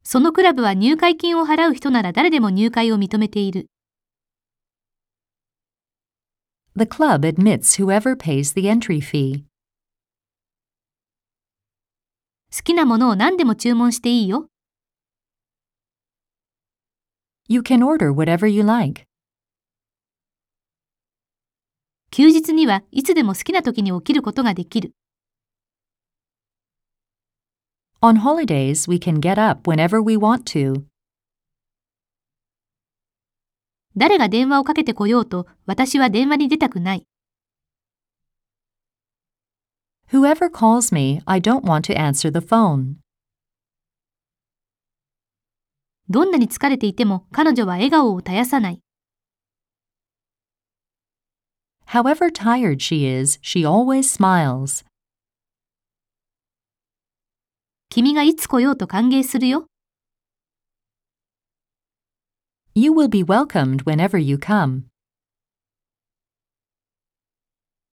そのクラブは入会金を払う人なら誰でも入会を認めている。 The club admits whoever pays the entry fee. 好きなものを何でも注文していいよ。 You can order whatever you like. 休日にはいつでも好きな時に起きることができる。 On holidays, we can get up whenever we want to. 誰が電話をかけてこようと、私は電話に出たくない。 Whoever calls me, I don't want to answer the phone. どんなに疲れていても彼女は笑顔を絶やさない。 However tired she is, she always smiles. 君がいつ来ようと歓迎するよ。 You will be welcomed whenever you come.